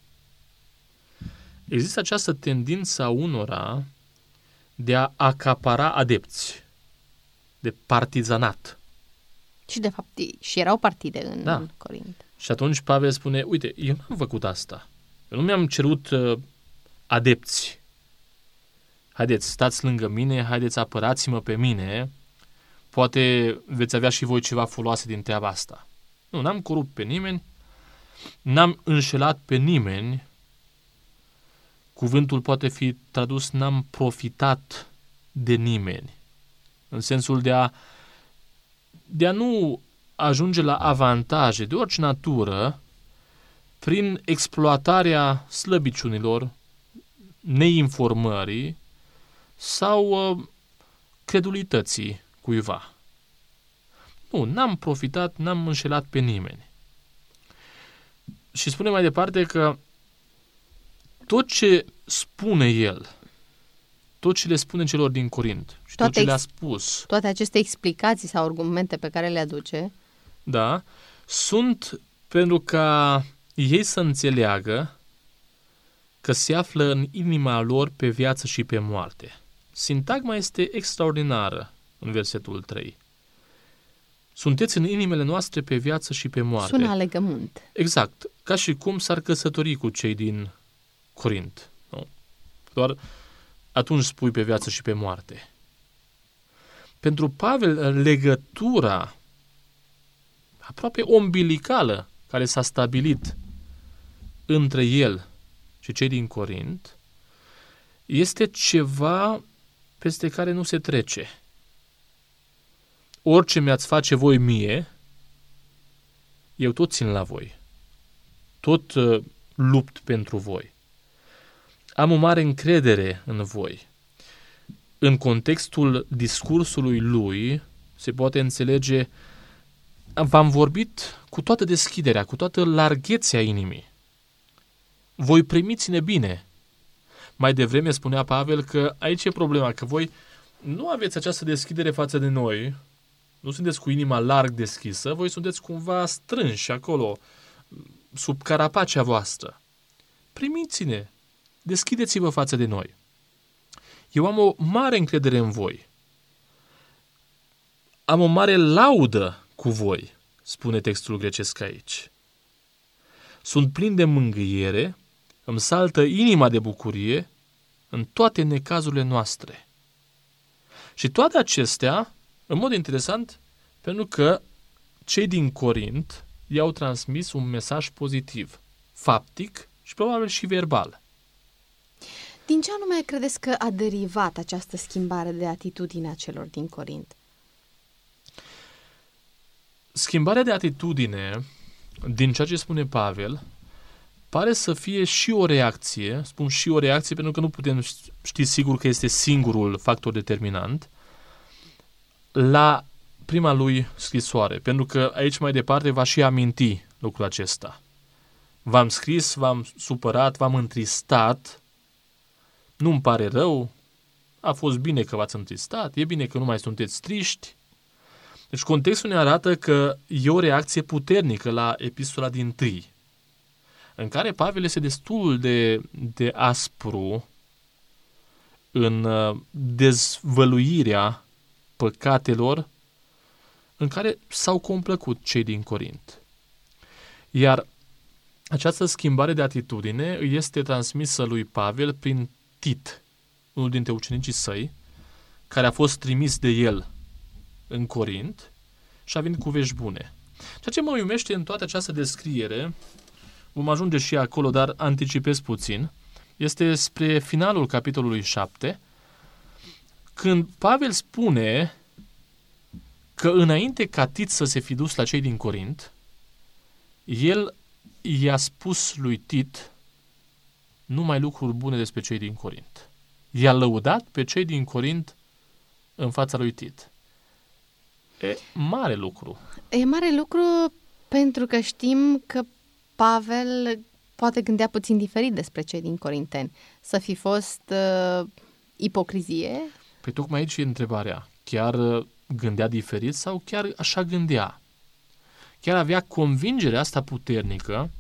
există această tendință a unora de a acapara adepți, de partizanat. Și de fapt și erau partide în, da. în Corint. Și atunci Pavel spune, uite, eu n-am făcut asta. Eu nu mi-am cerut uh, adepți. Haideți, stați lângă mine, haideți, apărați-mă pe mine, poate veți avea și voi ceva foloase din treaba asta. Nu, n-am corupt pe nimeni, n-am înșelat pe nimeni, cuvântul poate fi tradus n-am profitat de nimeni, în sensul de a, de a nu ajunge la avantaje de orice natură prin exploatarea slăbiciunilor, neinformării sau uh, credulității cuiva. Nu, n-am profitat, n-am înșelat pe nimeni. Și spune mai departe că tot ce spune el, tot ce le spune celor din Corint și toate tot ce le-a spus, toate aceste explicații sau argumente pe care le aduce, da, sunt pentru ca ei să înțeleagă că se află în inima lor pe viață și pe moarte. Sintagma este extraordinară în versetul trei. Sunteți în inimile noastre pe viață și pe moarte. Sună a legământ. Exact, ca și cum s-ar căsători cu cei din Corint. Nu? Doar atunci spui pe viață și pe moarte. Pentru Pavel, legătura aproape umbilicală care s-a stabilit între el și cei din Corint este ceva peste care nu se trece. Orice mi-ați face voi mie, eu tot țin la voi. Tot uh, lupt pentru voi. am o mare încredere în voi. În contextul discursului lui se poate înțelege, v-am vorbit cu toată deschiderea, cu toată larghețea inimii. Voi primiți-ne bine. Mai devreme spunea Pavel că aici e problema, că voi nu aveți această deschidere față de noi, nu sunteți cu inima larg deschisă, voi sunteți cumva strânși acolo, sub carapacea voastră. Primiți-ne, deschideți-vă față de noi. Eu am o mare încredere în voi. Am o mare laudă cu voi, spune textul grecesc aici. Sunt plin de mângâiere, îmi saltă inima de bucurie în toate necazurile noastre. Și toate acestea, în mod interesant, pentru că cei din Corint i-au transmis un mesaj pozitiv, faptic și probabil și verbal. Din ce anume credeți că a derivat această schimbare de atitudine a celor din Corint? Schimbarea de atitudine, din ceea ce spune Pavel, pare să fie și o reacție, spun și o reacție pentru că nu putem ști sigur că este singurul factor determinant, la prima lui scrisoare, pentru că aici mai departe va și aminti lucrul acesta. V-am scris, v-am supărat, v-am întristat, nu-mi pare rău, a fost bine că v-ați întristat, e bine că nu mai sunteți triști. Deci contextul ne arată că e o reacție puternică la epistola dintâi, în care Pavel este destul de, de aspru în dezvăluirea păcatelor în care s-au complăcut cei din Corint. Iar această schimbare de atitudine îi este transmisă lui Pavel prin Tit, unul dintre ucenicii săi, care a fost trimis de el în Corint și a venit cu vești bune. Ceea ce mă uimește în toată această descriere, vom ajunge și acolo, dar anticipez puțin, este spre finalul capitolului șapte, când Pavel spune că înainte ca Tit să se fi dus la cei din Corint, el i-a spus lui Tit numai lucruri bune despre cei din Corint. I-a lăudat pe cei din Corint în fața lui Tit. E mare lucru. E mare lucru pentru că știm că Pavel poate gândea puțin diferit despre cei din Corinteni. Să fi fost uh, ipocrizie? Păi tocmai aici e întrebarea. Chiar gândea diferit sau chiar așa gândea? Chiar avea convingerea asta puternică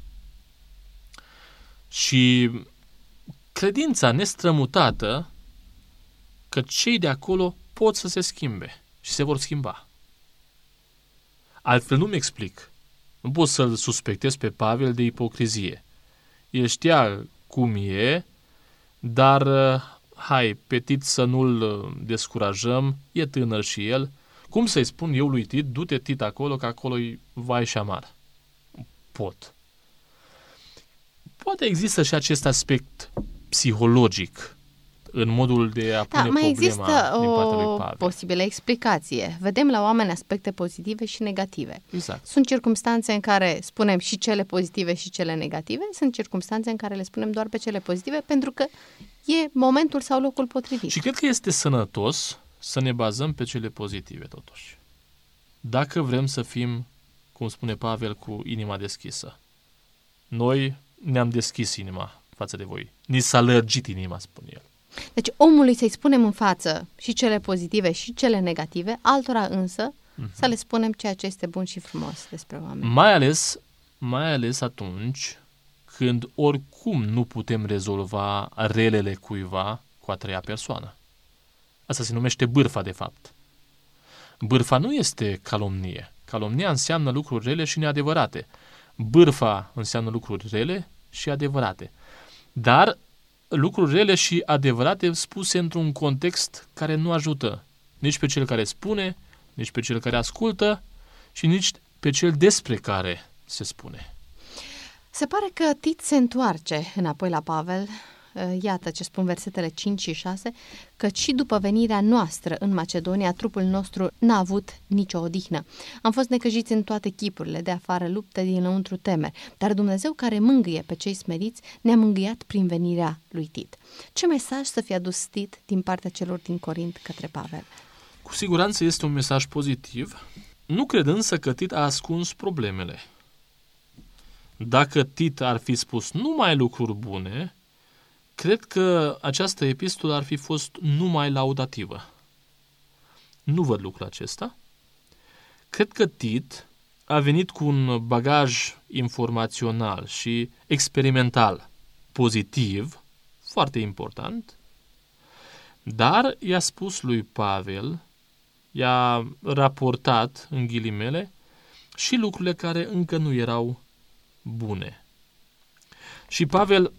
și credința nestrămutată că cei de acolo pot să se schimbe și se vor schimba. Altfel nu-mi explic. Nu pot să-l suspectez pe Pavel de ipocrizie. El știa cum e, dar hai, pe Tit să nu-l descurajăm, e tânăr și el. Cum să-i spun eu lui Tit, du-te Tit acolo, că acolo-i vai și amar? Pot. Poate există și acest aspect psihologic în modul de a pune da, mai problema există din partea lui o Pavel. posibilă explicație. Vedem la oameni aspecte pozitive și negative. Exact. Sunt circumstanțe în care spunem și cele pozitive și cele negative, sunt circumstanțe în care le spunem doar pe cele pozitive pentru că e momentul sau locul potrivit. Și cred că este sănătos să ne bazăm pe cele pozitive totuși. Dacă vrem să fim, cum spune Pavel, cu inima deschisă. Noi ne-am deschis inima față de voi. Ni s-a lărgit inima, spune el. Deci omului să-i spunem în față și cele pozitive și cele negative, altora însă uh-huh. să le spunem ceea ce este bun și frumos despre oameni. Mai ales, mai ales atunci când oricum nu putem rezolva relele cuiva cu a treia persoană. Asta se numește bârfa, de fapt. Bârfa nu este calomnie. Calomnia înseamnă lucruri rele și neadevărate. Bârfa înseamnă lucruri rele și adevărate. Dar lucruri rele și adevărate spuse într-un context care nu ajută nici pe cel care spune, nici pe cel care ascultă și nici pe cel despre care se spune. Se pare că Tit se întoarce înapoi la Pavel iată ce spun versetele cinci și șase, că și după venirea noastră în Macedonia, trupul nostru n-a avut nicio odihnă. Am fost necăjiți în toate chipurile, de afară lupte, dinăuntru temeri, dar Dumnezeu care mângâie pe cei smeriți ne-a mângâiat prin venirea lui Tit. Ce mesaj să fie adus Tit din partea celor din Corint către Pavel? Cu siguranță este un mesaj pozitiv. Nu cred însă că Tit a ascuns problemele. Dacă Tit ar fi spus numai lucruri bune, cred că această epistolă ar fi fost numai laudativă. Nu văd lucrul acesta. Cred că Tit a venit cu un bagaj informațional și experimental pozitiv, foarte important, dar i-a spus lui Pavel, i-a raportat, în ghilimele, și lucrurile care încă nu erau bune. Și Pavel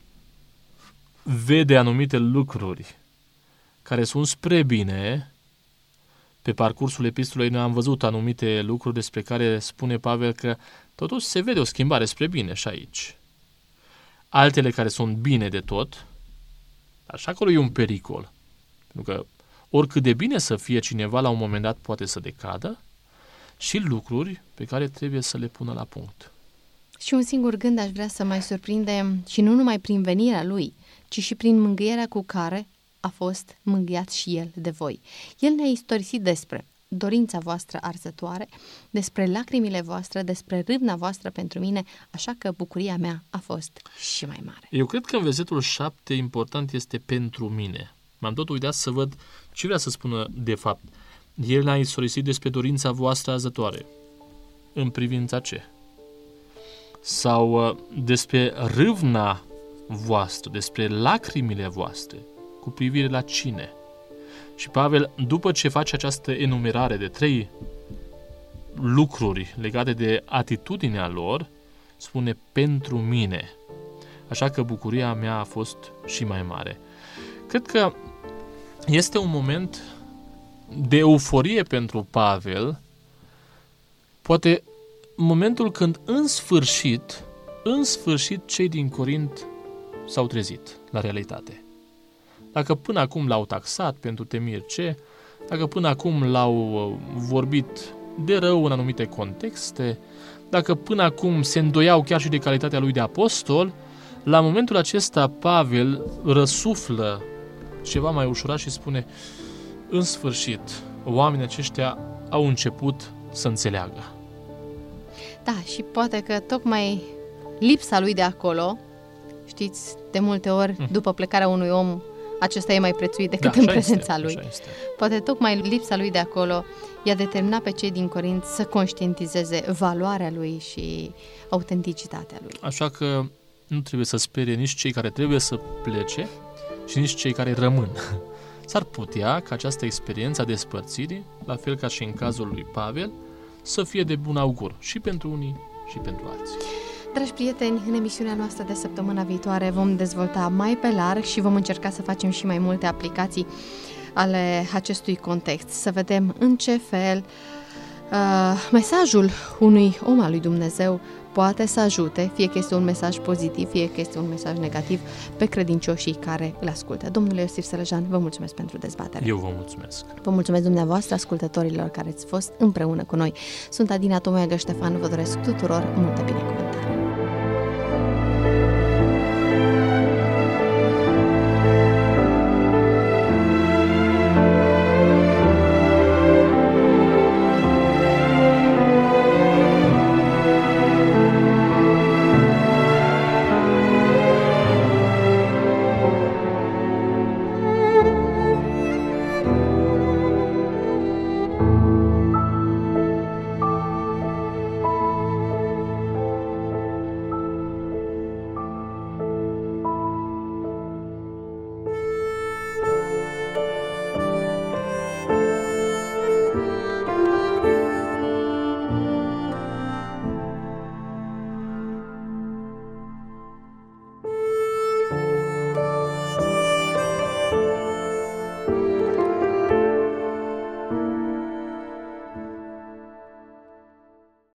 vede anumite lucruri care sunt spre bine. Pe parcursul epistolei noi am văzut anumite lucruri despre care spune Pavel că totuși se vede o schimbare spre bine și aici. Altele care sunt bine de tot, așa acolo e un pericol. Pentru că oricât de bine să fie cineva, la un moment dat poate să decadă, și lucruri pe care trebuie să le pună la punct. Și un singur gând aș vrea să mai surprinde, și nu numai prin venirea lui, ci și prin mângâierea cu care a fost mângâiat și el de voi. El ne-a istorisit despre dorința voastră arzătoare, despre lacrimile voastre, despre râvna voastră pentru mine, așa că bucuria mea a fost și mai mare. Eu cred că în versetul șapte important este pentru mine. M-am tot uitat să văd ce vrea să spună de fapt. El ne-a istorisit despre dorința voastră arzătoare. În privința ce? Sau uh, despre râvna voastră, despre lacrimile voastre, cu privire la cine? Și Pavel, după ce face această enumerare de trei lucruri legate de atitudinea lor, spune pentru mine. Așa că bucuria mea a fost și mai mare. Cred că este un moment de euforie pentru Pavel, poate momentul când în sfârșit, în sfârșit cei din Corint s-au trezit la realitate. Dacă până acum l-au taxat pentru temir ce, dacă până acum l-au vorbit de rău în anumite contexte, dacă până acum se îndoiau chiar și de calitatea lui de apostol, la momentul acesta Pavel răsuflă ceva mai ușurat și spune: în sfârșit, oamenii aceștia au început să înțeleagă. Da, și poate că tocmai lipsa lui de acolo, știți, de multe ori, mm. după plecarea unui om, acesta e mai prețuit decât da, în prezența este, lui. Poate tocmai lipsa lui de acolo i-a determinat pe cei din Corint să conștientizeze valoarea lui și autenticitatea lui. Așa că nu trebuie să sperie nici cei care trebuie să plece și nici cei care rămân. S-ar putea ca această experiență a despărțirii, la fel ca și în cazul lui Pavel, să fie de bun augur și pentru unii și pentru alții. Dragi prieteni, în emisiunea noastră de săptămâna viitoare vom dezvolta mai pe larg și vom încerca să facem și mai multe aplicații ale acestui context, să vedem în ce fel uh, mesajul unui om al lui Dumnezeu poate să ajute, fie că este un mesaj pozitiv, fie că este un mesaj negativ, pe credincioșii care îl ascultă. Domnule Iosif Sălăjan, vă mulțumesc pentru dezbatere. Eu vă mulțumesc. Vă mulțumesc dumneavoastră, ascultătorilor care ați fost împreună cu noi. Sunt Adina Tomoiagă Ștefan, vă doresc tuturor multă binecuvântare.